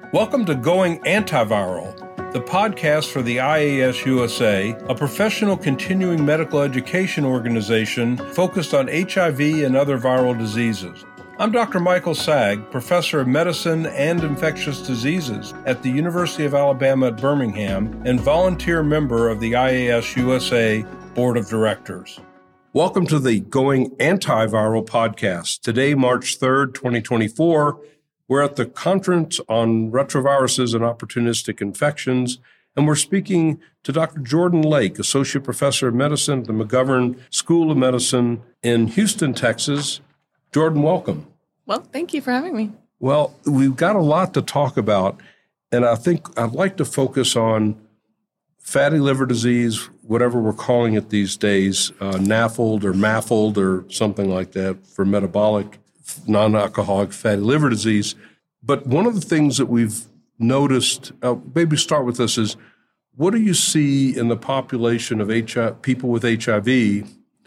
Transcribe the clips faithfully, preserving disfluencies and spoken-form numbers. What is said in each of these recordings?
Welcome to Going Antiviral, the podcast for the I A S U S A, a professional continuing medical education organization focused on H I V and other viral diseases. I'm Doctor Michael Sagg, professor of medicine and infectious diseases at the University of Alabama at Birmingham and volunteer member of the I A S U S A Board of Directors. Welcome to the Going Antiviral podcast. Today, March third, twenty twenty-four, we're at the Conference on Retroviruses and Opportunistic Infections, and we're speaking to Doctor Jordan Lake, Associate Professor of Medicine at the McGovern School of Medicine in Houston, Texas. Jordan, welcome. Well, thank you for having me. Well, we've got a lot to talk about, and I think I'd like to focus on fatty liver disease, whatever we're calling it these days, uh, NAFLD or MAFLD or something like that for metabolic non-alcoholic fatty liver disease. But one of the things that we've noticed, uh, maybe start with this, is what do you see in the population of H I V, people with H I V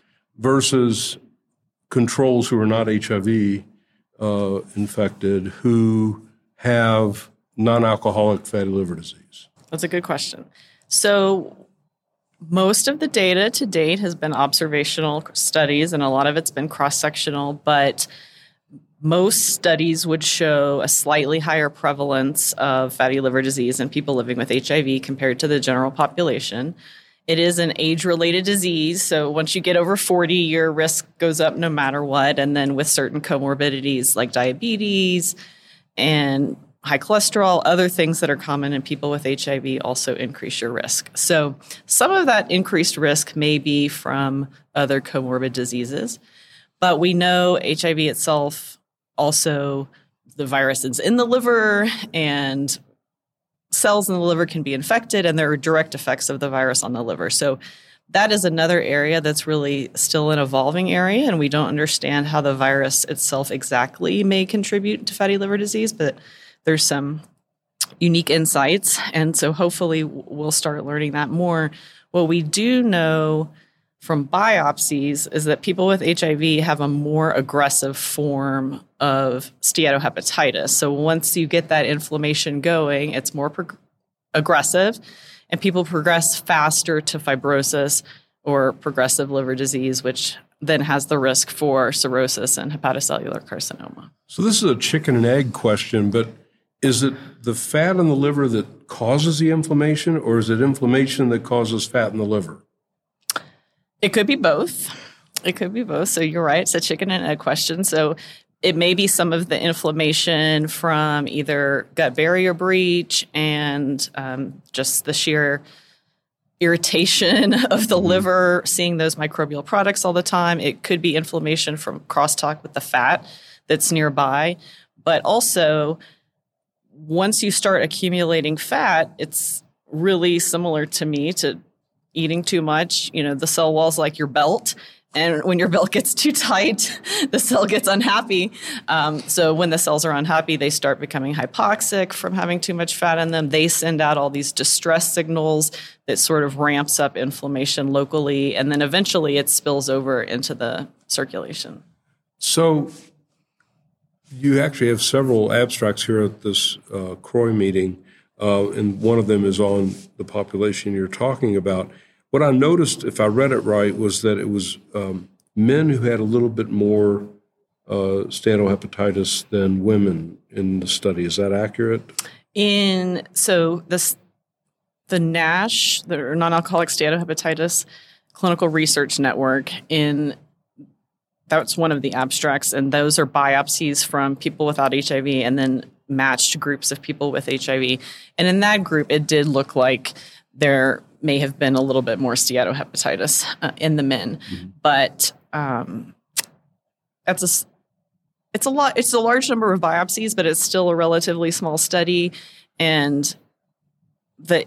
versus controls who are not H I V uh, infected who have non-alcoholic fatty liver disease? That's a good question. So most of the data to date has been observational studies, and a lot of it's been cross-sectional, but most studies would show a slightly higher prevalence of fatty liver disease in people living with H I V compared to the general population. It is an age-related disease, so once you get over forty, your risk goes up no matter what, and then with certain comorbidities like diabetes and high cholesterol, other things that are common in people with H I V also increase your risk. So some of that increased risk may be from other comorbid diseases, but we know H I V itself also, the virus is in the liver, and cells in the liver can be infected, and there are direct effects of the virus on the liver. So that is another area that's really still an evolving area, and we don't understand how the virus itself exactly may contribute to fatty liver disease, but there's some unique insights, and so hopefully we'll start learning that more. What we do know from biopsies is that people with H I V have a more aggressive form of steatohepatitis. So once you get that inflammation going, it's more prog- aggressive, and people progress faster to fibrosis or progressive liver disease, which then has the risk for cirrhosis and hepatocellular carcinoma. So this is a chicken and egg question, but is it the fat in the liver that causes the inflammation, or is it inflammation that causes fat in the liver? It could be both. It could be both. So you're right. It's a chicken and egg question. So it may be some of the inflammation from either gut barrier breach and um, just the sheer irritation of the liver, seeing those microbial products all the time. It could be inflammation from crosstalk with the fat that's nearby. But also, once you start accumulating fat, it's really similar to me to eating too much. You know, the cell wall's like your belt. And when your belt gets too tight, the cell gets unhappy. Um, so when the cells are unhappy, they start becoming hypoxic from having too much fat in them. They send out all these distress signals that sort of ramps up inflammation locally. And then eventually it spills over into the circulation. So you actually have several abstracts here at this uh, C R O I meeting. Uh, and one of them is on the population you're talking about. What I noticed, if I read it right, was that it was um, men who had a little bit more uh, steatohepatitis than women in the study. Is that accurate? In so this the NASH, the non-alcoholic steatohepatitis clinical research network, in that's one of the abstracts, and those are biopsies from people without H I V and then matched groups of people with H I V. And in that group, it did look like there may have been a little bit more steatohepatitis uh, in the men. Mm-hmm. But um, that's a, it's a lot. It's a large number of biopsies, but it's still a relatively small study. And the,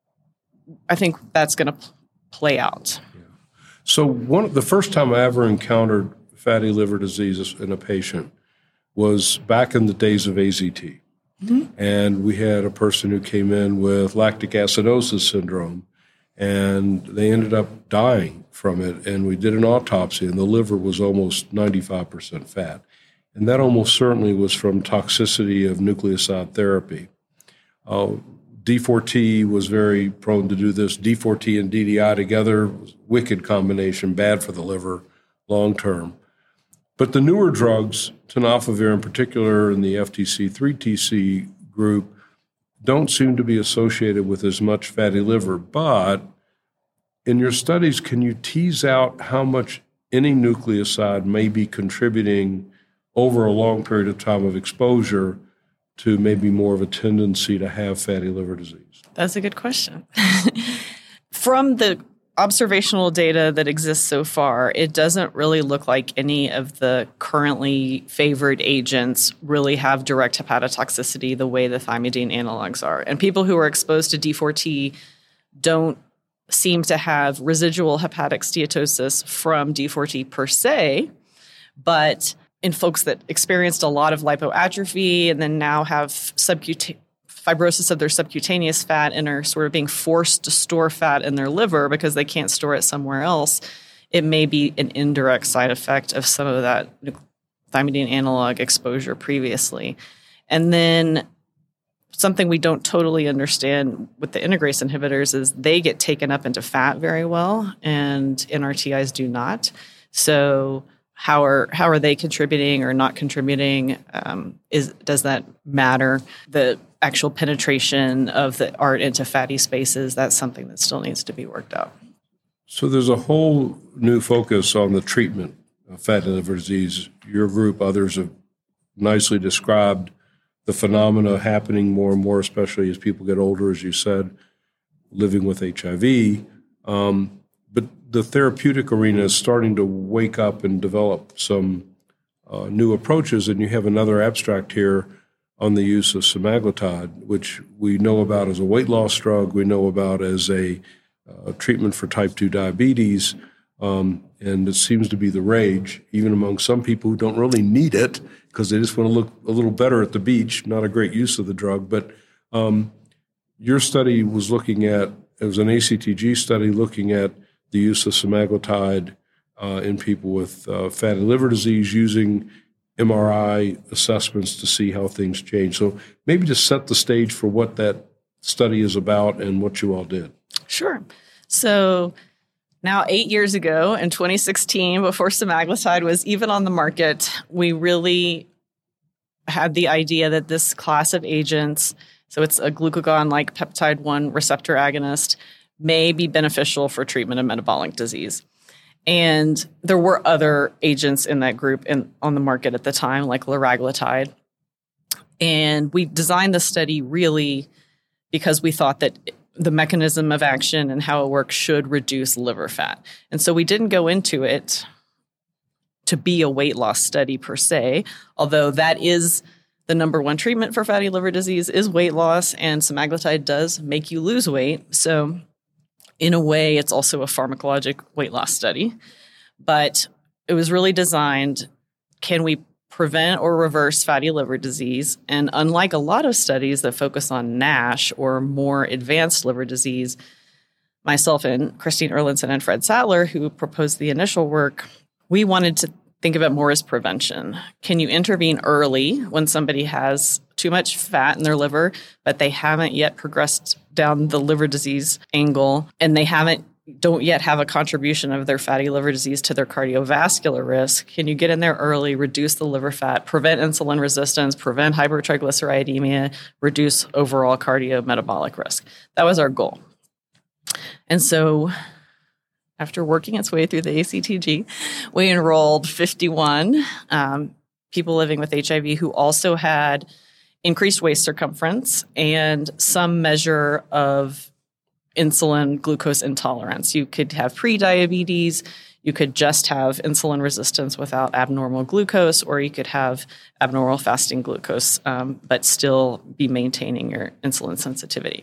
I think that's going to p- play out. Yeah. So one the first time I ever encountered fatty liver disease in a patient was back in the days of A Z T. Mm-hmm. And we had a person who came in with lactic acidosis syndrome, and they ended up dying from it. And we did an autopsy, and the liver was almost ninety-five percent fat. And that almost certainly was from toxicity of nucleoside therapy. Uh, D four T was very prone to do this. D four T and D D I together was a wicked combination, bad for the liver long term. But the newer drugs, tenofovir in particular, and the F T C three T C group, don't seem to be associated with as much fatty liver. But in your studies, can you tease out how much any nucleoside may be contributing over a long period of time of exposure to maybe more of a tendency to have fatty liver disease? That's a good question. From the observational data that exists so far, it doesn't really look like any of the currently favored agents really have direct hepatotoxicity the way the thymidine analogs are. And people who are exposed to D four T don't seem to have residual hepatic steatosis from D four T per se, but in folks that experienced a lot of lipoatrophy and then now have subcutaneous fibrosis of their subcutaneous fat and are sort of being forced to store fat in their liver because they can't store it somewhere else, it may be an indirect side effect of some of that thymidine analog exposure previously. And then something we don't totally understand with the integrase inhibitors is they get taken up into fat very well, and N R T Is do not. So how are how are they contributing or not contributing? Um, is does that matter? The actual penetration of the art into fatty spaces, that's something that still needs to be worked out. So there's a whole new focus on the treatment of fatty liver disease. Your group, others have nicely described the phenomena happening more and more, especially as people get older, as you said, living with H I V. Um, but the therapeutic arena is starting to wake up and develop some uh, new approaches, and you have another abstract here on the use of semaglutide, which we know about as a weight loss drug, we know about as a uh, treatment for type two diabetes, um, and it seems to be the rage, even among some people who don't really need it because they just want to look a little better at the beach, not a great use of the drug. But um, your study was looking at, it was an A C T G study looking at the use of semaglutide uh, in people with uh, fatty liver disease using M R I assessments to see how things change. So maybe just set the stage for what that study is about and what you all did. Sure. So now eight years ago in twenty sixteen, before semaglutide was even on the market, we really had the idea that this class of agents, so it's a glucagon-like peptide one receptor agonist, may be beneficial for treatment of metabolic disease. And there were other agents in that group in, on the market at the time, like liraglutide. And we designed the study really because we thought that the mechanism of action and how it works should reduce liver fat. And so we didn't go into it to be a weight loss study per se, although that is the number one treatment for fatty liver disease is weight loss, and semaglutide does make you lose weight. So in a way, it's also a pharmacologic weight loss study, but it was really designed, can we prevent or reverse fatty liver disease? And unlike a lot of studies that focus on NASH or more advanced liver disease, myself and Christine Erlandson and Fred Sattler, who proposed the initial work, we wanted to think of it more as prevention. Can you intervene early when somebody has too much fat in their liver, but they haven't yet progressed down the liver disease angle, and they haven't don't yet have a contribution of their fatty liver disease to their cardiovascular risk? Can you get in there early, reduce the liver fat, prevent insulin resistance, prevent hypertriglyceridemia, reduce overall cardiometabolic risk? That was our goal. And so after working its way through the A C T G, we enrolled fifty-one um, people living with H I V who also had increased waist circumference and some measure of insulin glucose intolerance. You could have prediabetes, you could just have insulin resistance without abnormal glucose, or you could have abnormal fasting glucose, um, but still be maintaining your insulin sensitivity.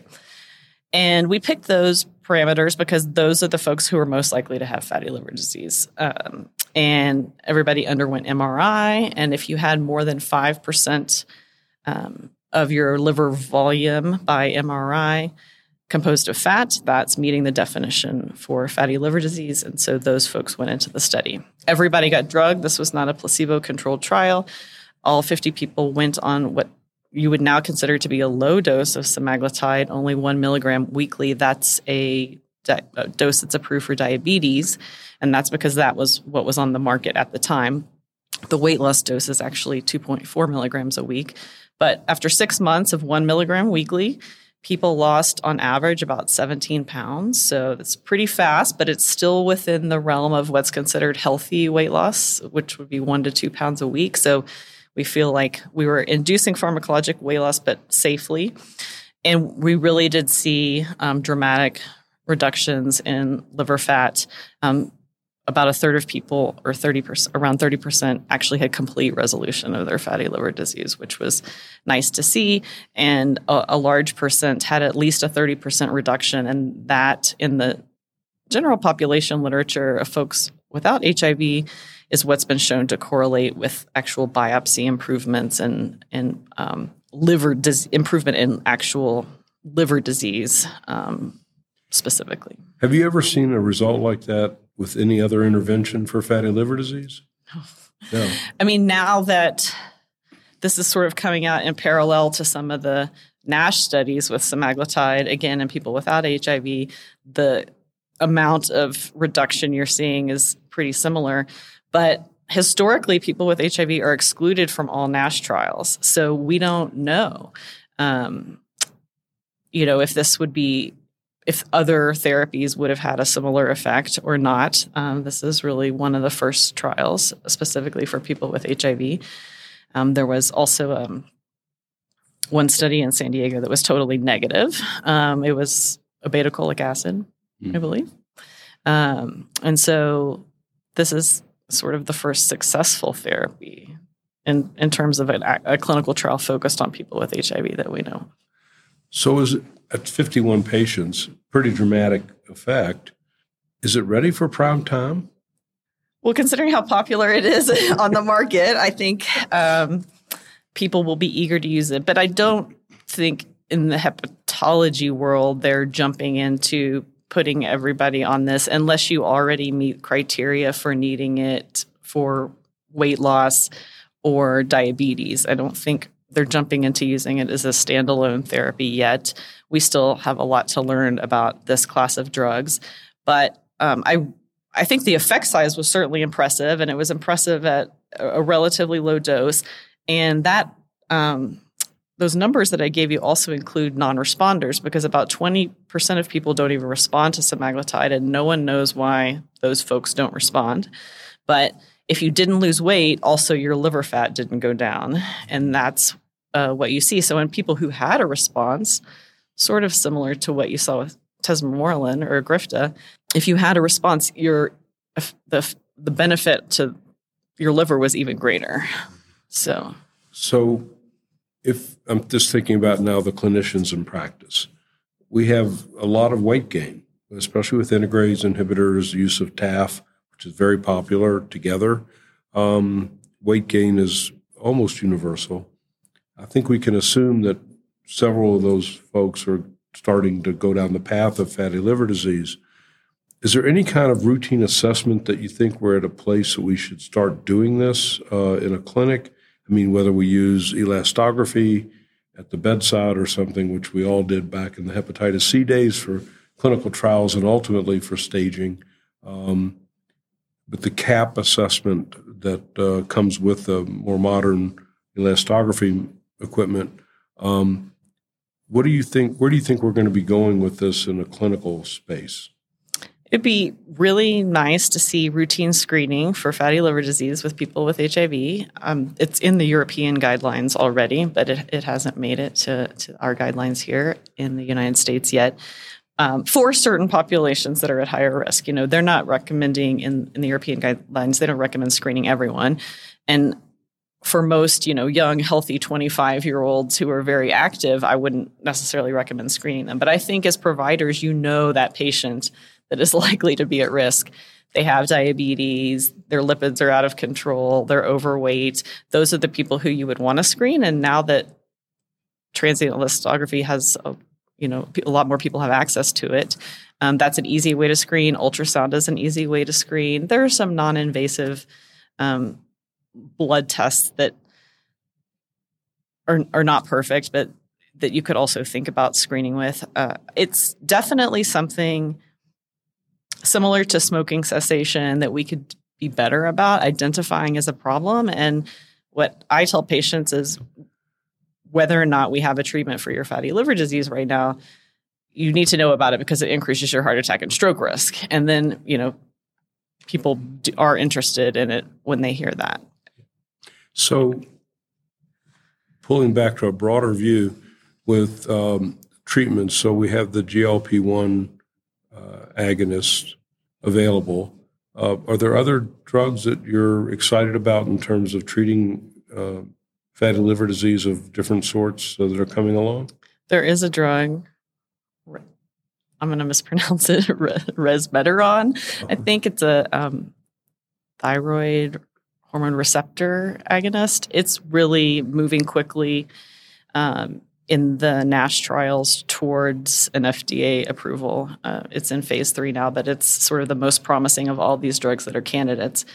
And we picked those parameters because those are the folks who are most likely to have fatty liver disease. Um, and everybody underwent M R I. And if you had more than five percent um, of your liver volume by M R I composed of fat, that's meeting the definition for fatty liver disease. And so those folks went into the study. Everybody got drugged. This was not a placebo-controlled trial. All fifty people went on what you would now consider to be a low dose of semaglutide, only one milligram weekly. That's a, di- a dose that's approved for diabetes, and that's because that was what was on the market at the time. The weight loss dose is actually two point four milligrams a week. But after six months of one milligram weekly, people lost on average about seventeen pounds. So that's pretty fast, but it's still within the realm of what's considered healthy weight loss, which would be one to two pounds a week. So we feel like we were inducing pharmacologic weight loss, but safely. And we really did see um, dramatic reductions in liver fat. Um, about a third of people, or thirty percent, around thirty percent, actually had complete resolution of their fatty liver disease, which was nice to see. And a, a large percent had at least a thirty percent reduction. And that, in the general population literature of folks without H I V, is what's been shown to correlate with actual biopsy improvements and, and um, liver dis- improvement in actual liver disease um, specifically. Have you ever seen a result like that with any other intervention for fatty liver disease? No. I mean, now that this is sort of coming out in parallel to some of the NASH studies with semaglutide, again, in people without H I V, the amount of reduction you're seeing is pretty similar. But historically, people with H I V are excluded from all NASH trials. So we don't know, um, you know, if this would be if other therapies would have had a similar effect or not. Um, this is really one of the first trials specifically for people with H I V. Um, there was also um, one study in San Diego that was totally negative. Um, it was obeticholic acid, mm. I believe. Um, and so this is sort of the first successful therapy in, in terms of an, a clinical trial focused on people with H I V that we know. So is it, at fifty-one patients, pretty dramatic effect. Is it ready for prime time? Well, considering how popular it is on the market, I think um, people will be eager to use it. But I don't think in the hepatology world they're jumping into putting everybody on this unless you already meet criteria for needing it for weight loss or diabetes. I don't think they're jumping into using it as a standalone therapy yet. We still have a lot to learn about this class of drugs. But um, I I think the effect size was certainly impressive, and it was impressive at a relatively low dose. And that um, those numbers that I gave you also include non-responders, because about twenty percent of people don't even respond to semaglutide, and no one knows why those folks don't respond. But if you didn't lose weight, also your liver fat didn't go down, and that's Uh, what you see. So in people who had a response, sort of similar to what you saw with tesamorelin or Grifta, if you had a response, your the the benefit to your liver was even greater. So, so if I'm just thinking about now the clinicians in practice, we have a lot of weight gain, especially with integrase inhibitors, use of T A F, which is very popular together. Um, weight gain is almost universal. I think we can assume that several of those folks are starting to go down the path of fatty liver disease. Is there any kind of routine assessment that you think we're at a place that we should start doing this uh, in a clinic? I mean, whether we use elastography at the bedside or something, which we all did back in the hepatitis C days for clinical trials and ultimately for staging. Um, but the C A P assessment that uh, comes with the more modern elastography equipment. Um, what do you think? Where do you think we're going to be going with this in a clinical space? It'd be really nice to see routine screening for fatty liver disease with people with H I V. Um, it's in the European guidelines already, but it, it hasn't made it to, to our guidelines here in the United States yet. Um, for certain populations that are at higher risk, you know, they're not recommending in, in the European guidelines, they don't recommend screening everyone. And for most, you know, young, healthy twenty-five-year-olds who are very active, I wouldn't necessarily recommend screening them. But I think as providers, you know that patient that is likely to be at risk. They have diabetes, their lipids are out of control, they're overweight. Those are the people who you would want to screen. And now that transient elastography has, a, you know, a lot more people have access to it, um, that's an easy way to screen. Ultrasound is an easy way to screen. There are some non-invasive um blood tests that are, are not perfect, but that you could also think about screening with. Uh, it's definitely something similar to smoking cessation that we could be better about identifying as a problem. And what I tell patients is whether or not we have a treatment for your fatty liver disease right now, you need to know about it because it increases your heart attack and stroke risk. And then, you know, people do, are interested in it when they hear that. So pulling back to a broader view with um, treatments, so we have the G L P one uh, agonist available. Uh, are there other drugs that you're excited about in terms of treating uh, fatty liver disease of different sorts that are coming along? There is a drug, I'm going to mispronounce it, resmetirom. Uh-huh. I think it's a um, thyroid hormone receptor agonist. It's really moving quickly um, in the NASH trials towards an F D A approval. Uh, it's in phase three now, but it's sort of the most promising of all these drugs that are candidates.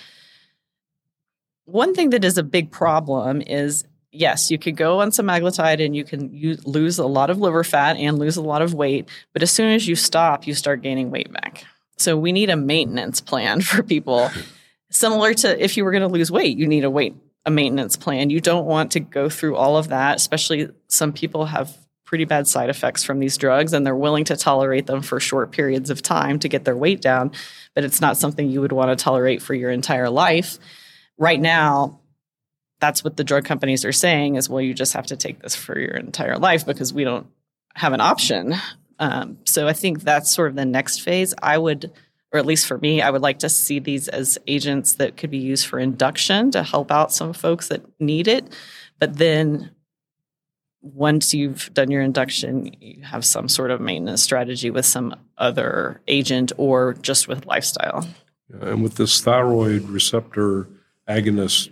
One thing that is a big problem is, yes, you could go on semaglutide and you can use, lose a lot of liver fat and lose a lot of weight, but as soon as you stop, you start gaining weight back. So we need a maintenance plan for people. Similar to if you were going to lose weight, you need a weight a maintenance plan. You don't want to go through all of that, especially some people have pretty bad side effects from these drugs and they're willing to tolerate them for short periods of time to get their weight down, but it's not something you would want to tolerate for your entire life. Right now, that's what the drug companies are saying is, well, you just have to take this for your entire life because we don't have an option. Um, so I think that's sort of the next phase. I would, or at least for me, I would like to see these as agents that could be used for induction to help out some folks that need it. But then once you've done your induction, you have some sort of maintenance strategy with some other agent or just with lifestyle. And with this thyroid receptor agonist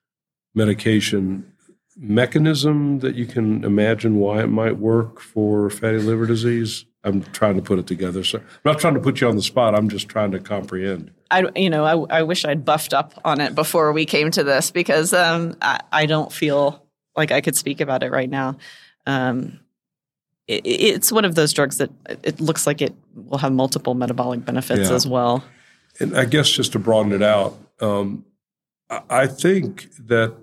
medication, mechanism that you can imagine why it might work for fatty liver disease? I'm trying to put it together. So I'm not trying to put you on the spot. I'm just trying to comprehend. I, you know, I, I wish I'd buffed up on it before we came to this because um, I, I don't feel like I could speak about it right now. Um, it, it's one of those drugs that it looks like it will have multiple metabolic benefits yeah. as well. And I guess just to broaden it out, um, I, I think that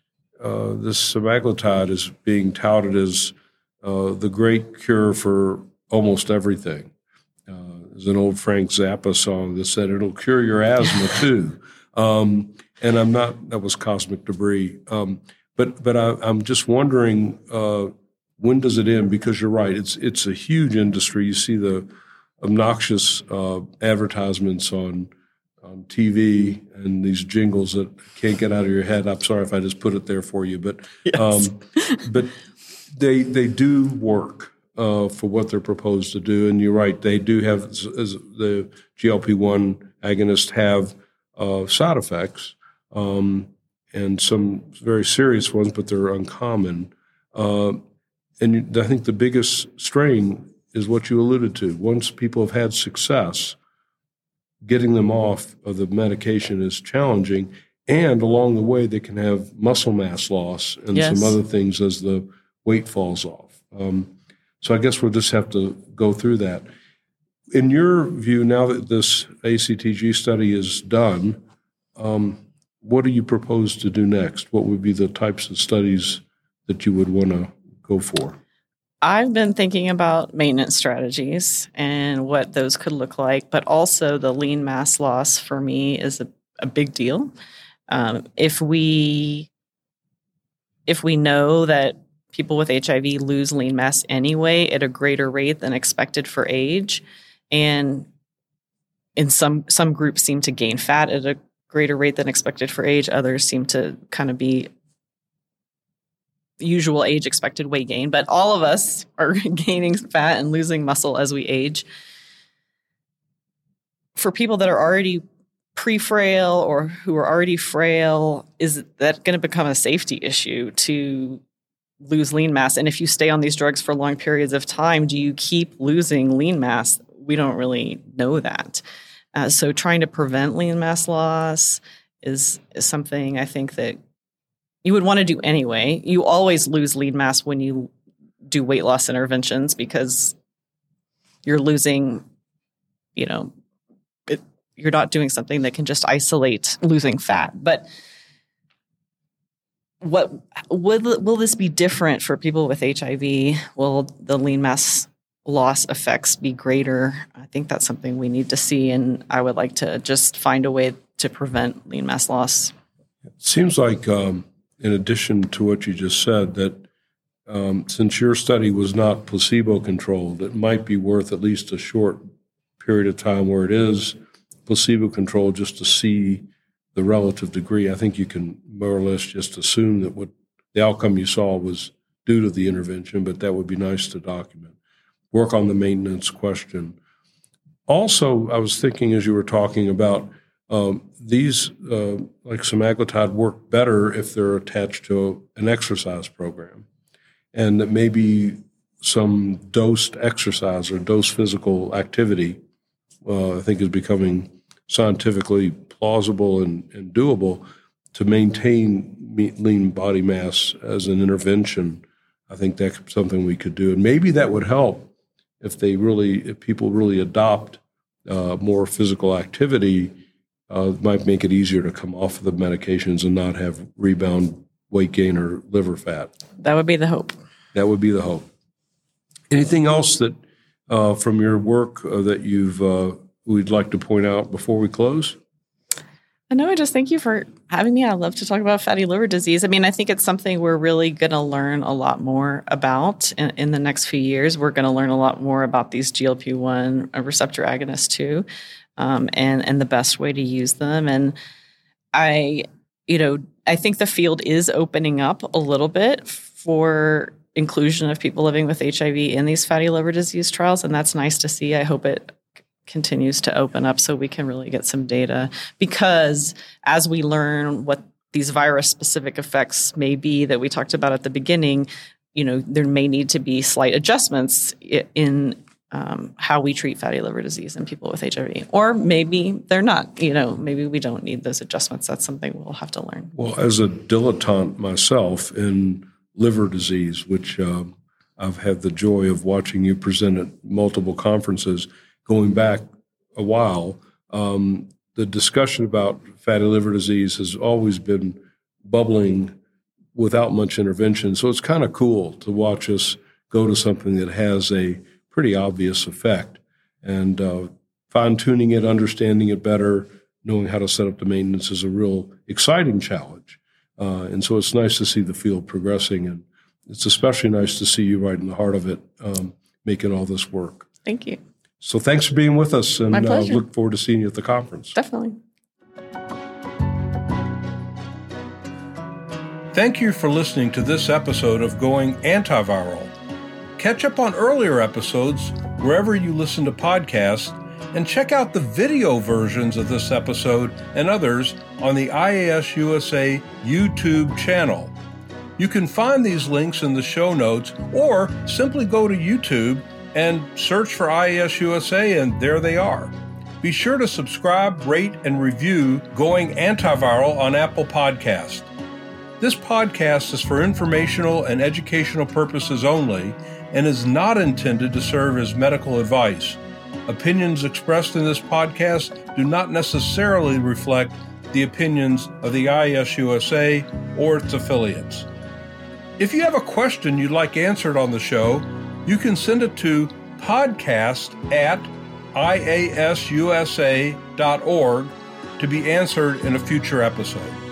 uh, this semaglutide is being touted as uh, the great cure for almost everything. Uh, there's an old Frank Zappa song that said it'll cure your asthma too. Um, and I'm not, that was Cosmic Debris. Um, but but I, I'm just wondering, uh, when does it end? Because you're right, it's it's a huge industry. You see the obnoxious uh, advertisements on on T V and these jingles that can't get out of your head. I'm sorry if I just put it there for you, but yes. um, but they they do work. Uh, for what they're proposed to do. And you're right, they do have, as the G L P one agonists have uh, side effects um, and some very serious ones, but they're uncommon. Uh, and I think the biggest strain is what you alluded to. Once people have had success, getting them off of the medication is challenging. And along the way, they can have muscle mass loss and yes. some other things as the weight falls off. Um, So I guess we'll just have to go through that. In your view, now that this A C T G study is done, um, what do you propose to do next? What would be the types of studies that you would want to go for? I've been thinking about maintenance strategies and what those could look like, but also the lean mass loss for me is a, a big deal. Um, if we if we know that people with H I V lose lean mass anyway at a greater rate than expected for age. And in some some groups seem to gain fat at a greater rate than expected for age. Others seem to kind of be usual age expected weight gain. But all of us are gaining fat and losing muscle as we age. For people that are already pre-frail or who are already frail, is that going to become a safety issue to lose lean mass? And if you stay on these drugs for long periods of time, do you keep losing lean mass? We don't really know that. Uh, so trying to prevent lean mass loss is, is something I think that you would want to do anyway. You always lose lean mass when you do weight loss interventions because you're losing, you know, it, you're not doing something that can just isolate losing fat. But what will, will this be different for people with H I V? Will the lean mass loss effects be greater? I think that's something we need to see, and I would like to just find a way to prevent lean mass loss. It seems like, um, in addition to what you just said, that um, since your study was not placebo-controlled, it might be worth at least a short period of time where it is placebo-controlled just to see the relative degree. I think you can more or less just assume that what the outcome you saw was due to the intervention, but that would be nice to document. Work on the maintenance question. Also, I was thinking as you were talking about um, these, uh, like semaglutide, work better if they're attached to an exercise program, and that maybe some dosed exercise or dosed physical activity, uh, I think, is becoming scientifically plausible and, and doable to maintain lean body mass as an intervention. I think that's something we could do, and maybe that would help if they really, if people really adopt uh, more physical activity. Uh, it might make it easier to come off of the medications and not have rebound weight gain or liver fat. That would be the hope. That would be the hope. Anything else that uh, from your work uh, that you've uh, we'd like to point out before we close? No, I just thank you for having me. I love to talk about fatty liver disease. I mean, I think it's something we're really going to learn a lot more about in, in the next few years. We're going to learn a lot more about these G L P one receptor agonists too, um, and and the best way to use them. And I, you know, I think the field is opening up a little bit for inclusion of people living with H I V in these fatty liver disease trials, and that's nice to see. I hope it continues to open up so we can really get some data, because as we learn what these virus-specific effects may be that we talked about at the beginning, you know, there may need to be slight adjustments in um, how we treat fatty liver disease in people with H I V. Or maybe they're not, you know, maybe we don't need those adjustments. That's something we'll have to learn. Well, as a dilettante myself in liver disease, which um, I've had the joy of watching you present at multiple conferences, going back a while, um, the discussion about fatty liver disease has always been bubbling without much intervention. So it's kind of cool to watch us go to something that has a pretty obvious effect. And uh, fine-tuning it, understanding it better, knowing how to set up the maintenance is a real exciting challenge. Uh, and so it's nice to see the field progressing. And it's especially nice to see you right in the heart of it, um, making all this work. Thank you. So thanks for being with us, and uh, look forward to seeing you at the conference. Definitely. Thank you for listening to this episode of Going Antiviral. Catch up on earlier episodes wherever you listen to podcasts, and check out the video versions of this episode and others on the I A S U S A YouTube channel. You can find these links in the show notes, or simply go to YouTube and search for I A S U S A, and there they are. Be sure to subscribe, rate, and review Going Antiviral on Apple Podcasts. This podcast is for informational and educational purposes only and is not intended to serve as medical advice. Opinions expressed in this podcast do not necessarily reflect the opinions of the I A S U S A or its affiliates. If you have a question you'd like answered on the show, you can send it to podcast at I A S U S A dot org to be answered in a future episode.